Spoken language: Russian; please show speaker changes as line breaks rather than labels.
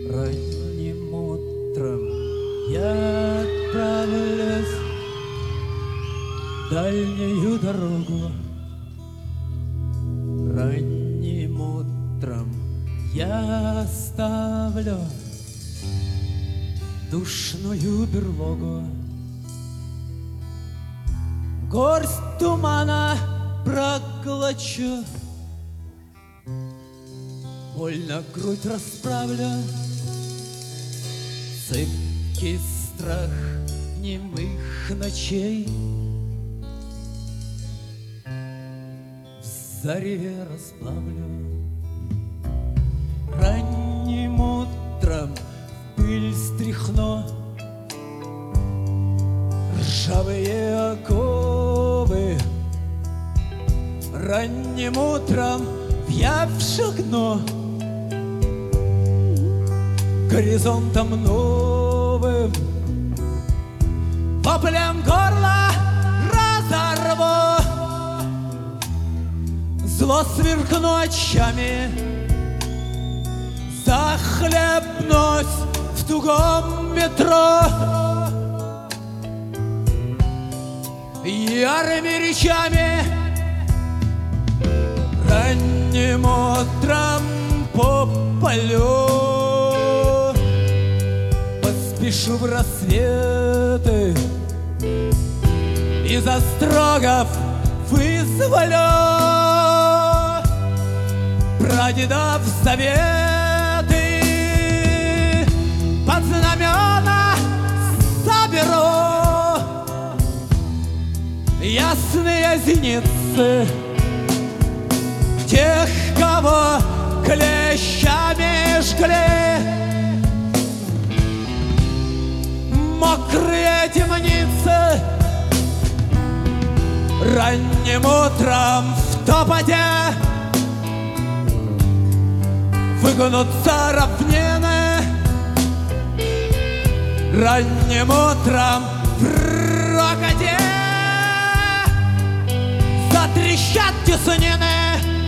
Ранним утром я отправлюсь в дальнюю дорогу. Ранним утром я оставлю душную берлогу. Горсть тумана проглочу, больно грудь расправлю. Цепкий страх немых ночей в заре расплавлю. Ранним утром в пыль стряхну ржавые оковы. Ранним утром в явь шагну горизонтом новым. Воплем горло разорву, зло сверкну очами, захлебнусь в тугом метро. Ярыми речами ранним утром по полю поспешу в рассветы, из острогов вызволю прадедов заветы, под знамена соберу ясные зеницы тех, кого клещами жгли мокрые темницы. Ранним утром в топоте выгнутся равнины. Ранним утром в рокоте затрещат теснины.